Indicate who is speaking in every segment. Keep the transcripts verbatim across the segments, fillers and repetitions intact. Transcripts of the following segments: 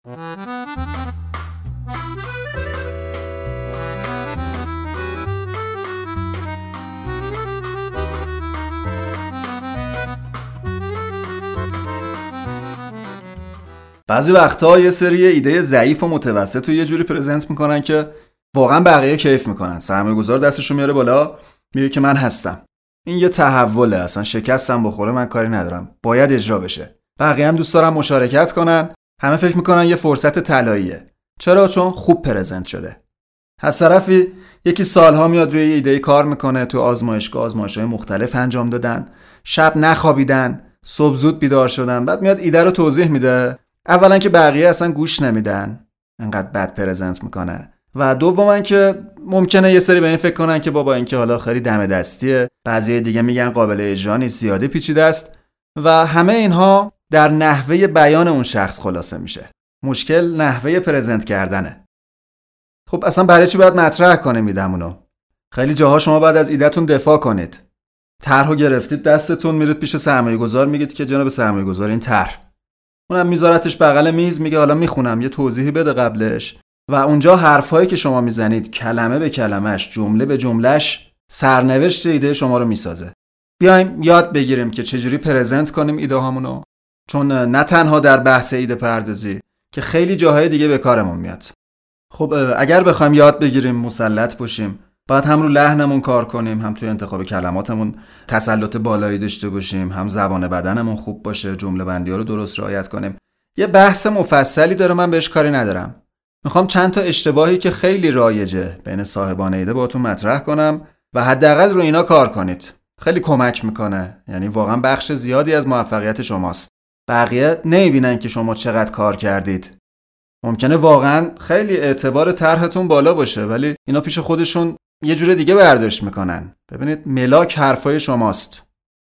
Speaker 1: بعضی وقتا یه سری ایده ضعیف و متوسط رو یه جوری پرزنت میکنن که واقعا بقیه کیف میکنن. سرمایه‌گذار دستشو میاره بالا، میگه که من هستم. این یه تحوله، اصلا شکستم بخوره من کاری ندارم، باید اجرا بشه. بقیه هم دوست دارن مشارکت کنن، همه فکر میکنن یه فرصت طلاییه. چرا؟ چون خوب پرزنت شده. از طرفی یکی سالها میاد روی یه ایده کار میکنه، تو آزمایشگاه آزمایش‌های مختلف انجام دادن، شب نخوابیدن، صبح زود بیدار شدن، بعد میاد ایده رو توضیح میده. اولا که بقیه اصلا گوش نمیدن، انقدر بد پرزنت میکنه، و دوما که ممکنه یه سری به این فکر کنن که بابا این که حالا خیلی دم دستیه، بعضی دیگه میگن قابل اجرا نیست، زیاده پیچیده است، و همه اینها در نحوه بیان اون شخص خلاصه میشه. مشکل نحوه پرزنت کردنه. خب اصلا برای چی باید مطرح کنیم ایدمونو؟ خیلی جاها شما باید از ایده‌تون دفاع کنید. طرحو گرفتید دستتون، میرید پیش سرمایه‌گذار میگید که جناب سرمایه‌گذار این طرح، اونم میذارتش بغل میز، میگه حالا میخونم، یه توضیحی بده قبلش، و اونجا حرفایی که شما میزنید کلمه به کلمش، جمله به جملهش، سرنوشت ایده شما رو میسازه. بیایم یاد بگیریم که چجوری پرزنت کنیم ایده هامونو، چون نه تنها در بحث ایده پردازی که خیلی جاهای دیگه به کارمون میاد. خب اگر بخوایم یاد بگیریم مسلط باشیم، باید هم رو لحنمون کار کنیم، هم توی انتخاب کلماتمون تسلط بالایی داشته باشیم، هم زبان بدنمون خوب باشه، جمله بندی‌ها رو درست رعایت کنیم. یه بحث مفصلی داره، من بهش کاری ندارم. میخوام چند تا اشتباهی که خیلی رایجه بین صاحبان ایده باهاتون مطرح کنم و حداقل رو اینا کار کنید. خیلی کمک میکنه، یعنی واقعا بخش زیادی از موفقیت شماست. بقیه نمیبینن که شما چقدر کار کردید. ممکنه واقعا خیلی اعتبار طرحتون بالا باشه، ولی اینا پیش خودشون یه جور دیگه برداشت میکنن. ببینید ملاک حرفای شماست.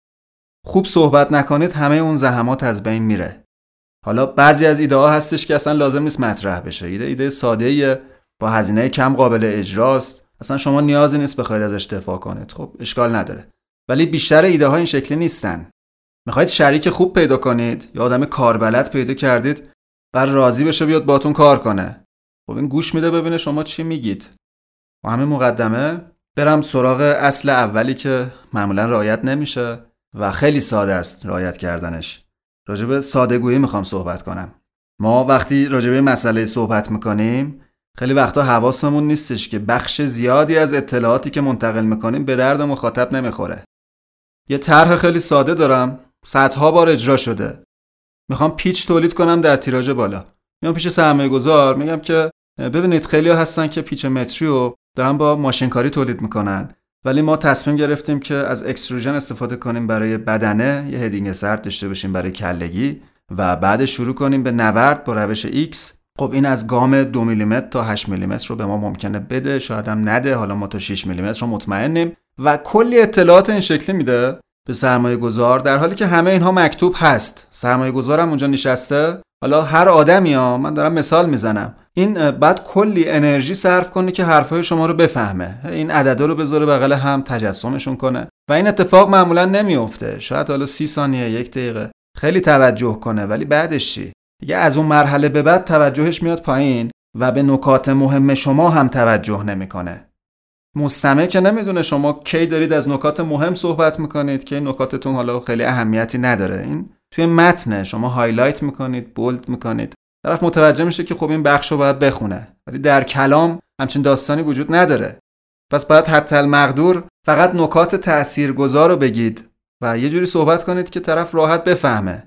Speaker 1: خوب صحبت نکنید همه اون زحمات از بین میره. حالا بعضی از ایده ها هستش که اصلا لازم نیست مطرح بشه. ایده ایده ساده‌ایه، با هزینه کم قابل اجراست. اصلا شما نیازی نیست بخواید ازش دفاع کنید. خب اشکال نداره. ولی بیشتر ایده ها این شکلی نیستن. میخواید شریک خوب پیدا کنید یا آدم کاربلد پیدا کردید، بر راضی بشه بیاد باهاتون کار کنه. خب این گوش میده ببینه شما چی میگید. با همه مقدمه برم سراغ اصل اولی که معمولا رعایت نمیشه و خیلی ساده است رعایت کردنش. راجع به ساده‌گویی میخوام صحبت کنم. ما وقتی راجع به مسئله صحبت میکنیم خیلی وقتا حواسمون نیستش که بخش زیادی از اطلاعاتی که منتقل میکنیم به درد مخاطب نمیخوره. یه طرح خیلی ساده دارم، صدها بار اجرا شده. میخوام پیچ تولید کنم در تیراژ بالا. میام پیش سرمایه‌گذار میگم که ببینید خیلی‌ها هستن که پیچ متری رو دارن با ماشینکاری تولید میکنن، ولی ما تصمیم گرفتیم که از اکستروژن استفاده کنیم برای بدنه، یه هدینگ سرد داشته باشیم برای کلگی و بعد شروع کنیم به نورد با روش ایکس. خب این از گام دو میلیمتر تا هشت میلیمتر رو به ما ممکنه بده، شاید هم نده، حالا ما تا شش میلیمتر رو مطمئنیم، و کلی اطلاعات این شکلی میده به سرمایه گذار، در حالی که همه اینها مکتوب هست. سرمایه گذارم اونجا نشسته، حالا هر آدمی ها، من دارم مثال میزنم، این بعد کلی انرژی صرف کنه که حرفای شما رو بفهمه، این عددا رو بذاره بغل هم تجسمشون کنه، و این اتفاق معمولا نمیفته. شاید حالا سی ثانیه، یک دقیقه خیلی توجه کنه، ولی بعدش چی؟ دیگه از اون مرحله به بعد توجهش میاد پایین و به نکات مهم شما هم توجه نمیکنه. مستمع که نمیدونه شما کی دارید از نکات مهم صحبت میکنید که نکاتتون حالا خیلی اهمیتی نداره. این توی متن شما هایلایت میکنید، بولد میکنید، طرف متوجه میشه که خب این بخشو باید بخونه، ولی در کلام همچین داستانی وجود نداره. پس باید حتی المقدور فقط نکات تاثیرگذار رو بگید و یه جوری صحبت کنید که طرف راحت بفهمه.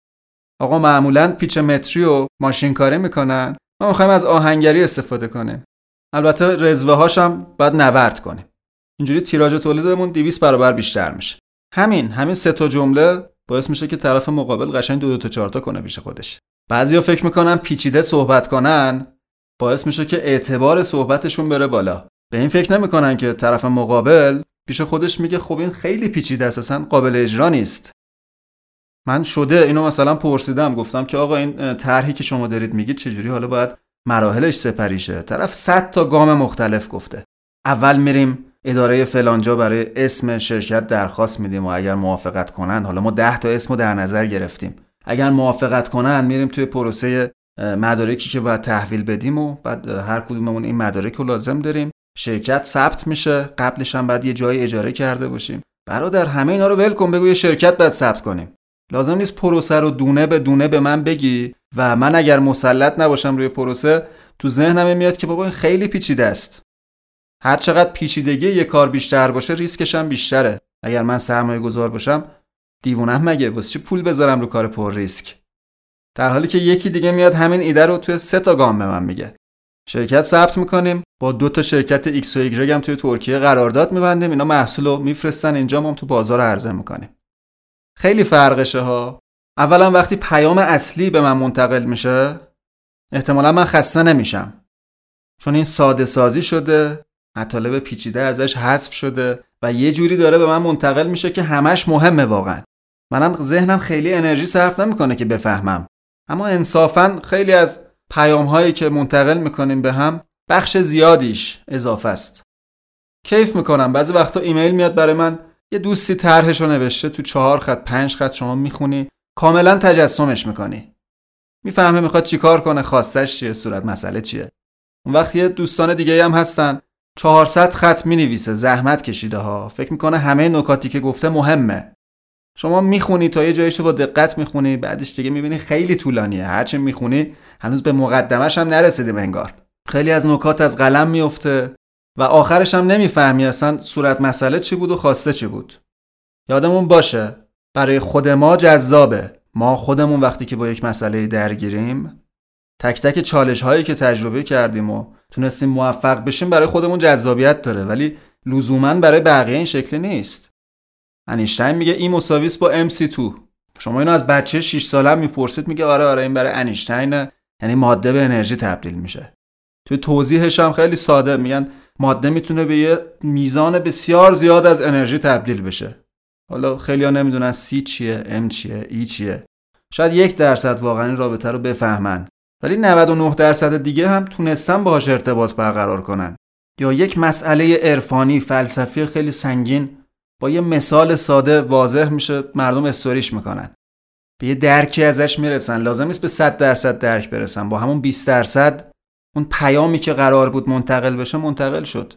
Speaker 1: آقا معمولاً پیچ متری و ماشین کاری میکنن، ما میخوایم از آهنگری استفاده کنیم. البته رزوه هاش هم باید نورد کنیم. اینجوری تیراژ تولیدمون دویست برابر بیشتر میشه. همین همین سه تا جمله باعث میشه که طرف مقابل قشنگ دو دو تا چهار تا کنه پیش خودش. بعضیا فکر میکنن پیچیده صحبت کنن باعث میشه که اعتبار صحبتشون بره بالا. به این فکر نمیکنن که طرف مقابل پیش خودش میگه خب این خیلی پیچیده است، اصلا قابل اجرا نیست. من شده اینو مثلا پرسیدم، گفتم که آقا این طرحی که شما دارید میگید چجوری حالا باید مراحلش سپری شه؟ طرف صد تا گام مختلف گفته. اول میریم اداره فلانجا برای اسم شرکت درخواست میدیم و اگر موافقت کنن، حالا ما ده تا اسمو در نظر گرفتیم، اگر موافقت کنن میریم توی پروسه مدارکی که باید تحویل بدیم و بعد هر کدوممون این مدارک رو لازم داریم. شرکت ثبت میشه، قبلش هم بعد یه جای اجاره کرده باشیم. برادر همه اینا رو ول کن، بگو یه شرکت باید ثبت کنیم. لازم نیست پروسه رو دونه به دونه به من بگی و من اگر مسلط نباشم روی پروسه تو ذهنم میاد که بابا این خیلی پیچیده است. هر چقدر پیچیدگی یه کار بیشتر باشه ریسکش هم بیشتره. اگر من سرمایه گذار باشم دیوونم مگه؟ واسه چی پول بذارم رو کار پر ریسک؟ در حالی که یکی دیگه میاد همین ایده رو توی سه تا گام به من میگه. شرکت ثبت میکنیم، با دو تا شرکت ایکس و ایگرگ هم توی ترکیه قرارداد میبندیم، اینا محصول رو میفرستن اینجا، ما هم تو بازار عرضه میکنیم. خیلی فرقشه ها. اولا وقتی پیام اصلی به من منتقل میشه احتمالا من خسته نمیشم، چون این ساده سازی شده، مطالب پیچیده ازش حذف شده و یه جوری داره به من منتقل میشه که همش مهمه. واقعا منم ذهنم خیلی انرژی صرف نمیکنه که بفهمم، اما انصافا خیلی از پیام هایی که منتقل میکنیم به هم بخش زیادیش اضافه است. کیف میکنم بعضی وقتا ایمیل میاد برای من، یه دوستی طرحشو نوشته تو چهار خط پنج خط، شما میخونی کاملا تجسمش میکنی، میفهمه میخواد چیکار کنه، خواستش چیه، صورت مسئله چیه. اون وقت یه دوستان دیگه هم هستن چهارصد خط مینویسه، زحمت کشیده ها، فکر میکنه همه نکاتی که گفته مهمه. شما میخونی تا یه جاییشو با دقت میخونی، بعدش دیگه میبینی خیلی طولانیه، هرچی میخونی هنوز به مقدمش هم نرسیدیم انگار. خیلی از نکات از قلم میفته و آخرش هم نمیفهمی اصلا صورت مسئله چی بود و خواسته چی بود. یادمون باشه برای خود ما جذابه، ما خودمون وقتی که با یک مسئله درگیریم، تک تک چالش هایی که تجربه کردیم و تونستیم موفق بشیم برای خودمون جذابیت داره، ولی لزوماً برای بقیه این شکلی نیست. انیشتین میگه ای مساوی با ام سی تو. شما اینو از بچه شش ساله میپرسید میگه آره آره این برای انیشتینه، یعنی ماده به انرژی تبدیل میشه. تو توضیحش هم خیلی ساده میگن ماده میتونه به یه میزان بسیار زیاد از انرژی تبدیل بشه. حالا خیلی‌ها نمیدونن سی چیه، ام چیه، ای چیه. شاید یک درصد واقعا این رابطه رو بفهمن، ولی نود و نه درصد دیگه هم تونستن باهاش ارتباط برقرار کنن. یا یک مسئله عرفانی فلسفی خیلی سنگین با یه مثال ساده واضح میشه، مردم استوریش میکنن، به یه درکی ازش میرسن. لازم نیست به صد درصد درک برسن، با همون بیست درصد اون پیامی که قرار بود منتقل بشه منتقل شد.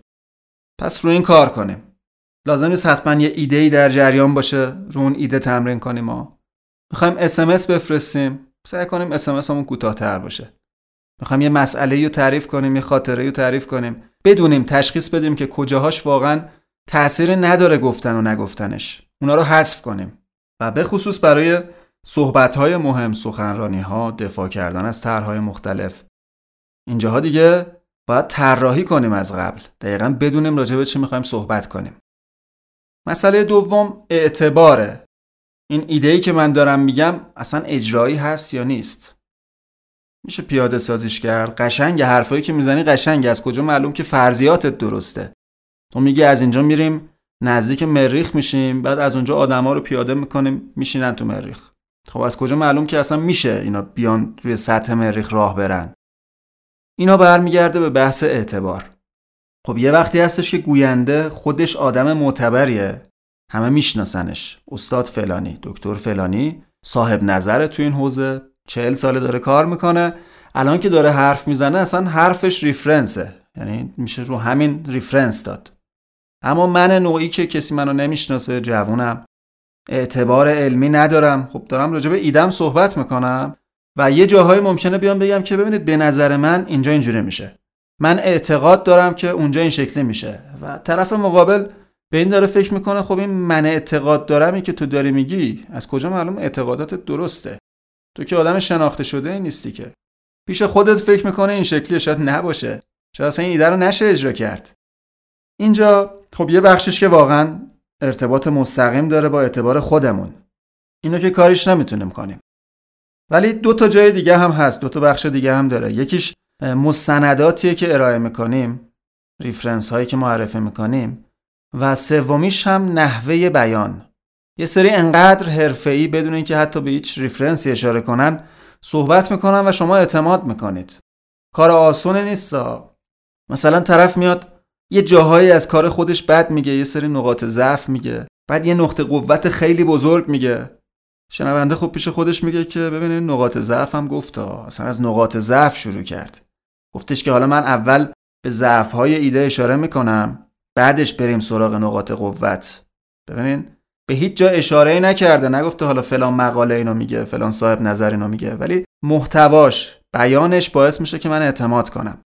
Speaker 1: پس رو این کار کنیم. لازم نیست حتما یه ایده‌ای در جریان باشه رو اون ایده تمرین کنیم. ما میخوایم اس ام اس بفرستیم، سعی کنیم اس ام اس همون کوتاه‌تر باشه. میخوایم یه مسئله‌ای رو تعریف کنیم، یه خاطره‌ای رو تعریف کنیم، بدونیم تشخیص بدیم که کجاهاش واقعا تأثیر نداره گفتن و نگفتنش، اونا رو حذف کنیم. و به خصوص برای صحبت‌های مهم، سخنرانی‌ها، دفاع کردن از طرح‌های مختلف، اینجاها دیگه باید طراحی کنیم از قبل، دقیقاً بدونیم راجع به چی می‌خوایم صحبت کنیم. مسئله دوم اعتباره. این ایده‌ای که من دارم میگم اصلا اجرایی هست یا نیست؟ میشه پیاده سازیش کرد؟ قشنگه، حرفایی که میزنی قشنگه، از کجا معلوم که فرضیاتت درسته؟ تو میگی از اینجا میریم نزدیک مریخ میشیم، بعد از اونجا آدما رو پیاده میکنیم میشینن تو مریخ. خب از کجا معلوم که اصلا میشه اینا بیان روی سطح مریخ راه برن؟ اینا برمیگرده به بحث اعتبار. خب یه وقتی هستش که گوینده خودش آدم معتبریه، همه میشناسنش، استاد فلانی، دکتر فلانی، صاحب نظره تو این حوزه، چهل ساله داره کار میکنه، الان که داره حرف میزنه اصلا حرفش ریفرنسه، یعنی میشه رو همین ریفرنس داد. اما من نوعی که کسی منو نمیشناسه، جوونم، اعتبار علمی ندارم، خب دارم راجع به ایدم صحبت میکنم و یه جاهای ممکنه بیام بگم که ببینید به نظر من اینجا اینجوری میشه، من اعتقاد دارم که اونجا این شکلی میشه، و طرف مقابل به این داره فکر میکنه خب این من اعتقاد دارمی که تو داری میگی از کجا معلوم اعتقاداتت درسته؟ تو که آدم شناخته شده ای نیستی که. پیش خودت فکر میکنه این شکلی، شاید نباشه، شاید اصلا این ایده رو نشه اجرا کرد. اینجا خب یه بخشش که واقعا ارتباط مستقیم داره با اعتبار خودمون، اینو که کاریش نمیتونیم کنیم. ولی دو تا جای دیگه هم هست، دو تا بخش دیگه هم داره. یکیش مستنداتیه که ارائه میکنیم، ریفرنس هایی که معرفی میکنیم، و سومیش هم نحوه بیان. یه سری انقدر حرفه‌ای بدون اینکه حتی به هیچ ریفرنسی اشاره کنن صحبت میکنن و شما اعتماد میکنید. کار آسونه نیستا. مثلا طرف میاد یه جاهایی از کار خودش بد میگه، یه سری نقاط ضعف میگه، بعد یه نقطه قوت خیلی بزرگ میگه. شنونده خب پیش خودش میگه که ببینید نقاط ضعف هم گفت ها، اصلا از نقاط ضعف شروع کرد. گفتش که حالا من اول به ضعف‌های ایده اشاره میکنم، بعدش بریم سراغ نقاط قوت. ببینید به هیچ جا اشاره‌ای نکرده، نگفته حالا فلان مقاله اینو میگه، فلان صاحب نظر اینو میگه، ولی محتواش، بیانش باعث میشه که من اعتماد کنم.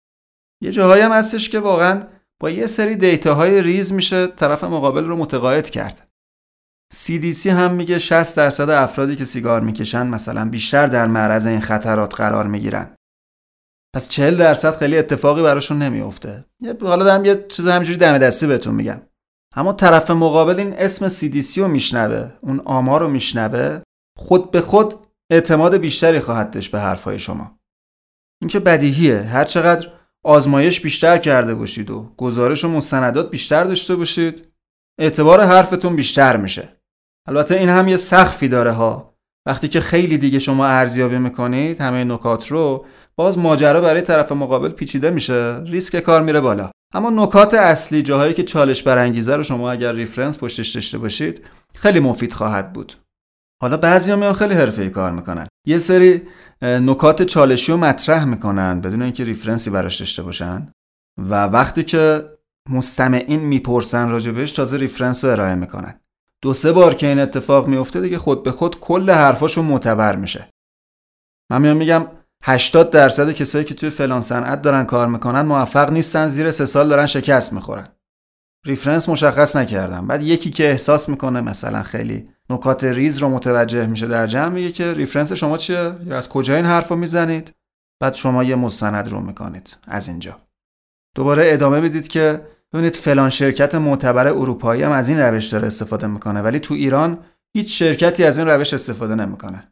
Speaker 1: یه جاهایی هم هستش که واقعا با یه سری دیتاهای ریز میشه طرف مقابل رو متقاعد کرد. سی دی سی هم میگه شصت درصد افرادی که سیگار میکشن مثلا بیشتر در معرض این خطرات قرار میگیرن. پس چهل درصد خیلی اتفاقی براشون نمیفته. حالا دارم یه چیز همینجوری دم دستی بهتون میگم. اما طرف مقابل این اسم سی دی سی رو میشنوه، اون آمار رو میشنوه، خود به خود اعتماد بیشتری خواهد داشت به حرفای شما. این که بدیهیه، هر چقدر آزمایش بیشتر کرده باشید و گزارش و مستندات بیشتر داشته باشید، اعتبار حرفتون بیشتر میشه. البته این هم یه سقفی داره ها. وقتی که خیلی دیگه شما ارزیابی میکنید همه نکات رو، باز ماجرا برای طرف مقابل پیچیده میشه، ریسک کار میره بالا. اما نکات اصلی، جاهایی که چالش برانگیزه رو شما اگر ریفرنس پشتش داشته باشید خیلی مفید خواهد بود. حالا بعضیا میان خیلی حرفه‌ای کار میکنن، یه سری نکات چالشی رو مطرح میکنن بدون اینکه ریفرنسی براش داشته باشن و وقتی که مستمعین میپرسن راجبش تازه ریفرنس رو ارائه میکنن. دو سه بار که این اتفاق میفته دیگه خود به خود کل حرفاشون معتبر میشه. من میام میگم هشتاد درصد کسایی که توی فلان صنعت دارن کار میکنن موفق نیستن، زیر سه سال دارن شکست میخورن. ریفرنس مشخص نکردم. بعد یکی که احساس میکنه مثلا خیلی نکات ریز رو متوجه میشه در جمع، میگه که ریفرنس شما چیه یا از کجا این حرفو میزنید؟ بعد شما یه مستند رو میکنید از اینجا. دوباره ادامه میدید که ببینید فلان شرکت معتبر اروپایی هم از این روش داره استفاده میکنه، ولی تو ایران هیچ شرکتی از این روش استفاده نمیکنه.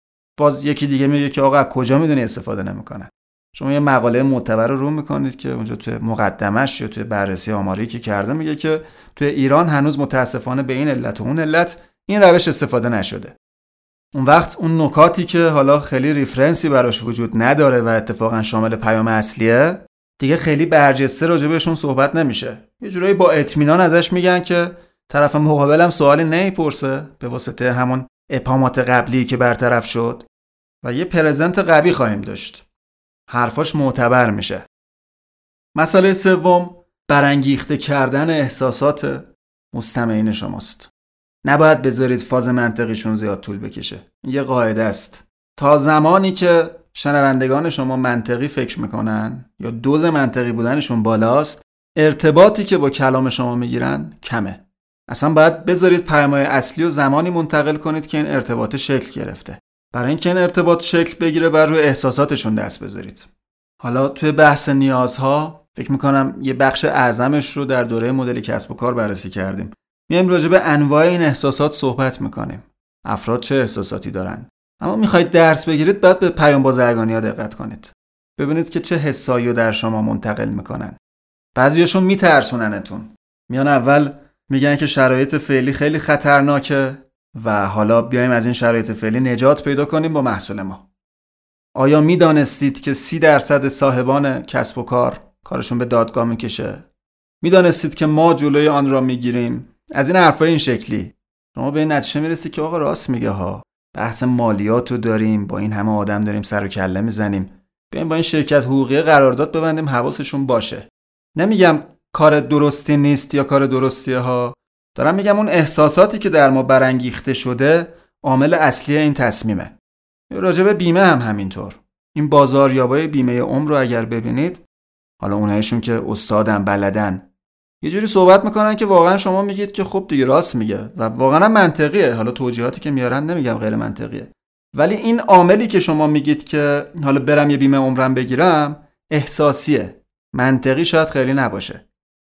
Speaker 1: باز یکی دیگه میگه که آقا کجا میدونی استفاده نمیکنه؟ شما یه مقاله معتبر رو رو میکنید که اونجا توی مقدمش یا توی بررسی آماری که کرده میگه که توی ایران هنوز متاسفانه به این علت و اون علت این روش استفاده نشده. اون وقت اون نکاتی که حالا خیلی ریفرنسی براش وجود نداره و اتفاقا شامل پیام اصلیه، دیگه خیلی برجسته راجع بهشون صحبت نمیشه. یه جورایی با اطمینان ازش میگن که طرف مقابلم سوالی نمیپرسه به واسطه همون اپامات قبلی که برطرف شد و یه پرزنت قوی خواهیم داشت. حرفاش معتبر میشه. مسئله سوم، برانگیخته کردن احساسات مستمعین شماست. نباید بذارید فاز منطقیشون زیاد طول بکشه. یه قاعده است. تا زمانی که شنوندگان شما منطقی فکر میکنن یا دوز منطقی بودنشون بالاست، ارتباطی که با کلام شما میگیرن کمه. اصلا باید بذارید پیام‌های اصلی و زمانی منتقل کنید که این ارتباط شکل گرفته. برای اینکه این ارتباط شکل بگیره بر روی احساساتشون دست بذارید. حالا توی بحث نیازها فکر میکنم یه بخش اعظمش رو در دوره مدل کسب و کار بررسی کردیم. میایم راجع به انواع این احساسات صحبت میکنیم. افراد چه احساساتی دارن؟ اما میخواید درس بگیرید بعد به پیام بازرگانی‌ها دقت کنید. ببینید که چه حسایی رو در شما منتقل میکنن. بعضیاشون میترسوننتون. میان اول میگن که شرایط فعلی خیلی خطرناکه و حالا بیایم از این شرایط فعلی نجات پیدا کنیم با محصول ما. آیا میدانستید که سی درصد صاحبان کسب و کار کارشون به دادگاه میکشه؟ میدانستید که ما جلوی آن را میگیریم؟ از این حرفای این شکلی شما به این نتیجه میرسید که آقا راست میگه ها. بحث مالیات رو داریم، با این همه آدم داریم سر و کله میزنیم، بیایم با این شرکت حقوقی قرارداد ببندیم حواسشون باشه. نمیگم کار درستی نیست یا کار درستیه ها، دارم میگم اون احساساتی که در ما برانگیخته شده عامل اصلی این تصمیمه. راجع به بیمه هم همینطور. این بازاریابای بیمه عمر رو اگر ببینید، حالا اونایشون که استادن بلدن یه جوری صحبت میکنن که واقعا شما میگید که خب دیگه راست میگه و واقعا منطقیه. حالا توجیهاتی که میارن نمیگم غیر منطقیه، ولی این عاملی که شما میگید که حالا برم یه بیمه عمرم بگیرم احساسیه، منطقی شاید خیلی نباشه.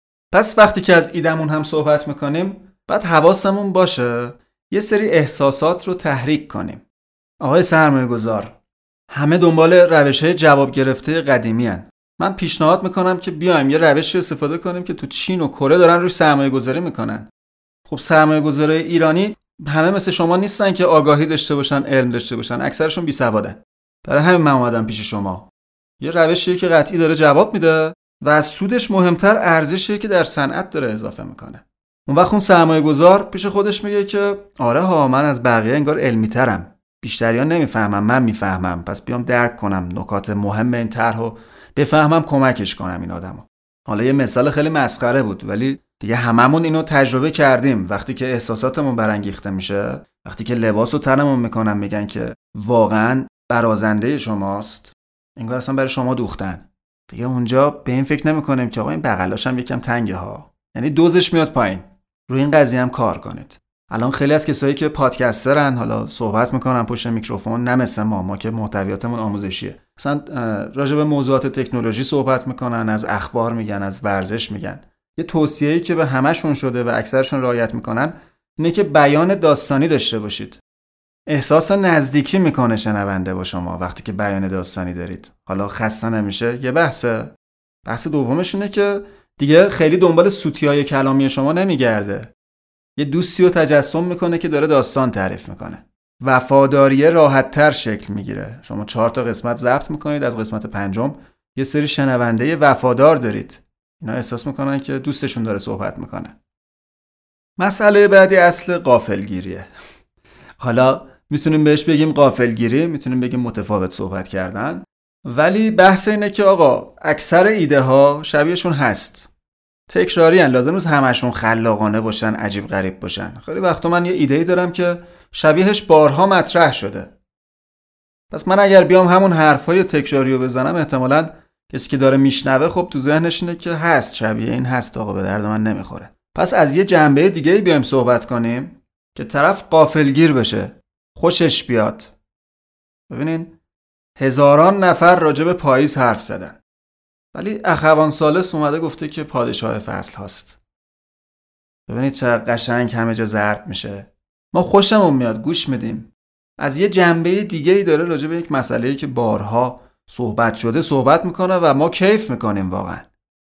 Speaker 1: پس وقتی که از ایدمون هم صحبت میکنیم بعد حواسمون باشه یه سری احساسات رو تحریک کنیم. آقای سرمایه گذار، همه دنبال روش‌های جواب گرفته قدیمی هن. من پیشنهاد میکنم که بیایم یه روشی استفاده کنیم که تو چین و کره دارن روش سرمایه گذاری میکنن. خب سرمایه گذاری ایرانی همه مثل شما نیستن که آگاهی داشته باشن، علم داشته باشن، اکثرشون بی سوادن. برای همین من اومدم پیش شما. یه روشیه که قطعی داره جواب میده و از سودش مهمتر ارزشیه که در صنعت داره اضافه میکنه. اون وقت اون سرمایه گذار پیش خودش میگه که آره ها، من از بقیه انگار علمی ترم، بیشتریان نمیفهمم، من میفهمم، پس بیام درک کنم نکات مهم این طرحو بفهمم، کمکش کنم این آدمو. حالا یه مثال خیلی مسخره بود، ولی دیگه هممون اینو تجربه کردیم. وقتی که احساساتمون برانگیخته میشه، وقتی که لباس و تنمون میکنن میگن که واقعا برازنده شماست، انگار اصلا برای شما دوختن، دیگه اونجا به این فکر نمیکنیم که آقا این بغلاش هم یکم تنگه ها، یعنی دوزش میاد پایین. روی این قضیه هم کار کنید. الان خیلی از کسایی که پادکسترن، حالا صحبت میکنن پشت میکروفون، نه مثل ما ما که محتویاتمون آموزشیه، مثلا راجع به موضوعات تکنولوژی صحبت میکنن، از اخبار میگن، از ورزش میگن. یه توصیه‌ای که به همشون شده و اکثرشون رعایت میکنن اینه که بیان داستانی داشته باشید. احساس نزدیکی میکنه شنونده با شما وقتی که بیان داستانی دارید. حالا خسته نمیشه. یه بحثه. بحث دومش اینه که دیگه خیلی دنبال سوتیای کلامی شما نمیگرده. یه دوستی رو تجسم میکنه که داره داستان تعریف میکنه. وفاداری راحت تر شکل میگیره. شما چهار تا قسمت ضبط میکنید، از قسمت پنجم یه سری شنونده وفادار دارید. اینا احساس میکنن که دوستشون داره صحبت میکنه. مسئله بعدی اصل غافلگیریه. حالا میتونیم بهش بگیم غافلگیری، میتونیم بگیم متفاوت صحبت کردن، ولی بحث اینه که آقا اکثر ایده ها شبیهشون هست. تکراری ان، لازم نیست همشون خلاقانه باشن، عجیب غریب باشن. خیلی وقتا من یه ایده‌ای دارم که شبیهش بارها مطرح شده. پس من اگر بیام همون حرفای تکراری رو بزنم، احتمالاً کسی که داره میشنوه خب تو ذهنش اینه که هست، شبیه این هست، آقا به درد من نمیخوره. پس از یه جنبه دیگه بیایم صحبت کنیم که طرف غافلگیر بشه، خوشش بیاد. ببینین هزاران نفر راجع به پاییز حرف زدن، ولی اخوان ثالث اومده گفته که پادشاه فصل هاست. ببینید چقدر قشنگ همه جا زرد میشه. ما خوشمون میاد، گوش میدیم. از یه جنبه دیگه ای داره راجع به یک مسئله‌ای که بارها صحبت شده صحبت میکنه و ما کیف میکنیم واقعا.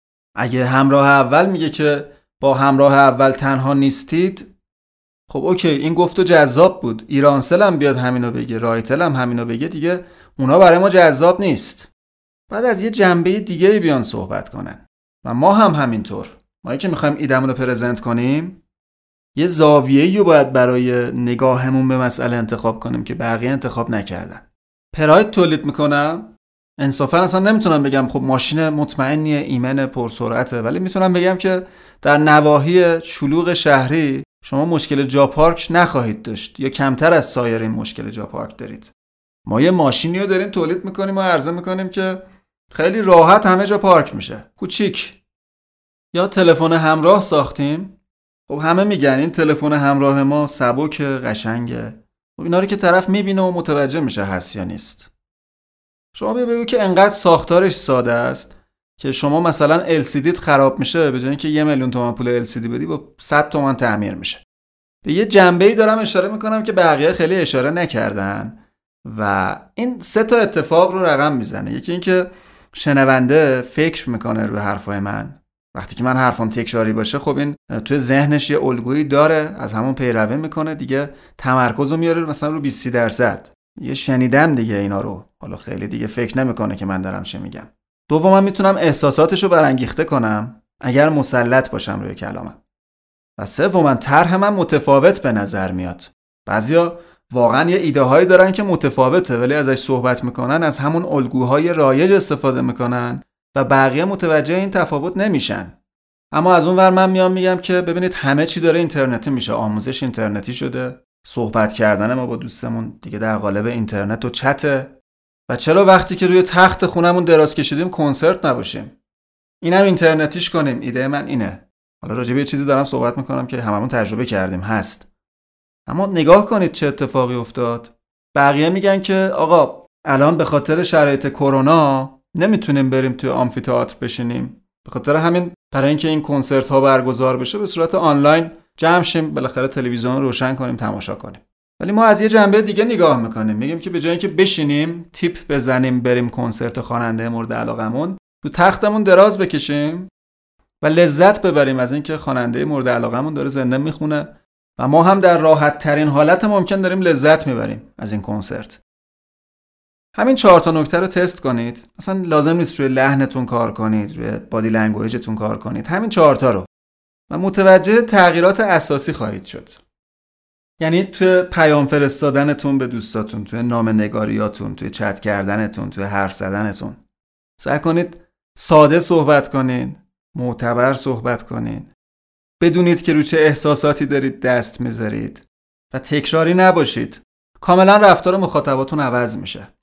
Speaker 1: اگه همراه اول میگه که با همراه اول تنها نیستید، خب اوکی، این گفتو جذاب بود. ایرانسل هم بیاد همینو بگه، رایتل هم همینو بگه، دیگه اونا برای ما جذاب نیست. بعد از یه جنبه دیگه بیان صحبت کنن. و ما هم همینطور. ما که میخوایم ایدمون رو پرزنت کنیم، یه زاویه‌ای رو باید برای نگاهمون به مسئله انتخاب کنیم که بقیه انتخاب نکردن. پراید تولید میکنم. انصافا اصلا نمیتونم بگم خب ماشین مطمئنیه، ایمن، پرسرعته، ولی میتونم بگم که در نواحی شلوغ شهری شما مشکل جا پارک نخواهید داشت یا کمتر از سایر این مشکل جا پارک دارید. ما یه ماشینی رو داریم تولید میکنیم و عرضه میکنیم که خیلی راحت همه جا پارک میشه، کوچیک. یا تلفن همراه ساختیم. خب همه میگن این تلفن همراه ما سبک، قشنگه. خب اینا رو که طرف میبینه و متوجه میشه هست یا نیست. شما بیا بگو که انقدر ساختارش ساده است که شما مثلا ال سی دیت خراب میشه، به جای اینکه یه میلیون تومان پول ال سی دی بدی با صد تومان تعمیر میشه. به یه جنبه‌ای دارم اشاره میکنم که بقیه خیلی اشاره نکردن و این سه تا اتفاق رو رقم میزنه. یکی این که شنونده فکر میکنه روی حرفای من. وقتی که من حرفم تکراری باشه، خب این توی ذهنش یه الگویی داره، از همون پیروی میکنه دیگه، تمرکزو میاره مثلا رو بیست درصد. یه شنیدم دیگه اینا رو، حالا خیلی دیگه فکر نمیکنه که من دارم چه میگم. دوما میتونم احساساتشو برانگیخته کنم اگر مسلط باشم روی کلامم. و سوما طرح من متفاوت به نظر میاد. بعضیا واقعا یه ایده هایی دارن که متفاوته، ولی ازش صحبت میکنن، از همون الگوهای رایج استفاده میکنن و بقیه متوجه این تفاوت نمیشن. اما از اون ور من میام میگم که ببینید همه چی داره اینترنتی میشه، آموزش اینترنتی شده، صحبت کردن ما با دوستمون دیگه در قالب اینترنت و چته، و چرا وقتی که روی تخت خونمون دراز کشیدیم کنسرت نباشیم؟ اینم اینترنتیش کنیم. ایده من اینه. حالا راجع به یه چیزی دارم صحبت میکنم که هممون تجربه کردیم، هست. اما نگاه کنید چه اتفاقی افتاد. بقیه میگن که آقا الان به خاطر شرایط کرونا نمیتونیم بریم توی آمفی‌تئاتر بشینیم، به خاطر همین برای اینکه این کنسرت ها برگزار بشه به صورت آنلاین جمع شیم، بالاخره تلویزیون روشن کنیم، تماشا کنیم. ولی ما از یه جنبه دیگه نگاه میکنیم، میگیم که به جای اینکه بشینیم تیپ بزنیم بریم کنسرت خواننده مورد علاقمون، تو تختمون دراز بکشیم و لذت ببریم از اینکه خواننده مورد علاقمون داره زنده میخونه و ما هم در راحت ترین حالت ممکن داریم لذت میبریم از این کنسرت. همین چهار تا نکته رو تست کنید. اصلا لازم نیست روی لحنتون کار کنید، روی بادی لنگویجتون کار کنید. همین چهار تا رو و متوجه تغییرات اساسی خواهید شد. یعنی توی پیام فرستادنتون به دوستاتون، توی نامه‌نگاریاتون، توی چت کردنتون، توی حرف زدنتون سعی کنید ساده صحبت کنین، معتبر صحبت کنین. بدونید که رو چه احساساتی دارید دست میذارید و تکراری نباشید. کاملا رفتار مخاطباتون عوض میشه.